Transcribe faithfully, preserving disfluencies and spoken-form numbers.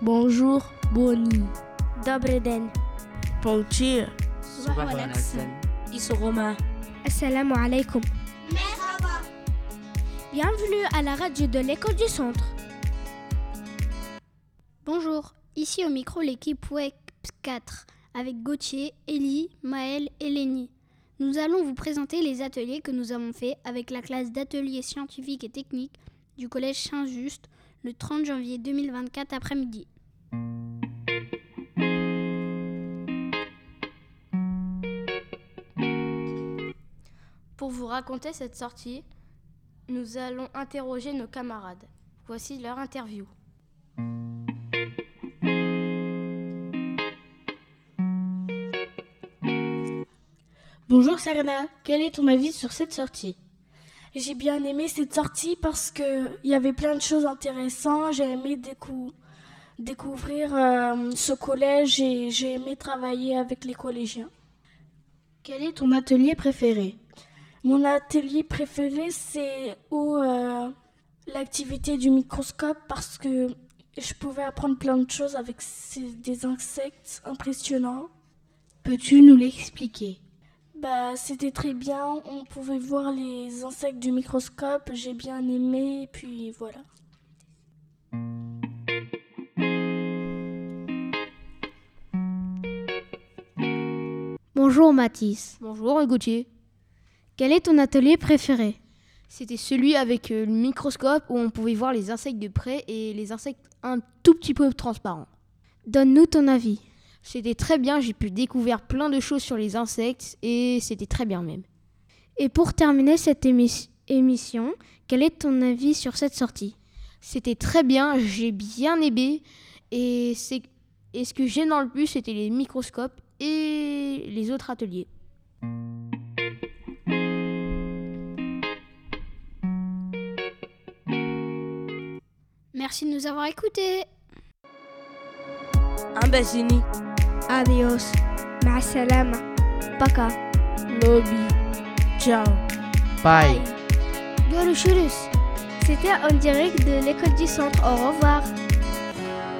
Bonjour, Boni. Dobry den. Pontier. Subah wanaagsan. Isoroma. Assalamu alaikum. Merhaba. Bienvenue à la radio de l'école du centre. Bonjour, ici au micro l'équipe W E C quatre avec Gauthier, Élie, Maël et Lénie. Nous allons vous présenter les ateliers que nous avons faits avec la classe d'ateliers scientifiques et techniques du collège Saint-Just le trente janvier deux mille vingt-quatre après-midi. Pour vous raconter cette sortie, nous allons interroger nos camarades. Voici leur interview. Bonjour Serena, quel est ton avis sur cette sortie? J'ai bien aimé cette sortie parce qu'il y avait plein de choses intéressantes. J'ai aimé décou- découvrir euh, ce collège et j'ai aimé travailler avec les collégiens. Quel est ton atelier préféré? Mon atelier préféré, c'est où euh, l'activité du microscope parce que je pouvais apprendre plein de choses avec ces, des insectes impressionnants. Peux-tu nous l'expliquer? Bah, c'était très bien, on pouvait voir les insectes du microscope, j'ai bien aimé, et puis voilà. Bonjour Mathis. Bonjour Gauthier. Quel est ton atelier préféré? C'était celui avec euh, le microscope où on pouvait voir les insectes de près et les insectes un tout petit peu transparents. Donne-nous ton avis. C'était très bien, j'ai pu découvrir plein de choses sur les insectes et c'était très bien même. Et pour terminer cette émi- émission, quel est ton avis sur cette sortie? C'était très bien, j'ai bien aimé et, c'est... et ce que j'aime dans le plus, c'était les microscopes et les autres ateliers. Merci de nous avoir écoutés. Ambazini. Adios. مع السلامة. Paka. Lobby. Ciao. Bye. Görüşürüz. C'était en direct de l'école du centre. Au revoir.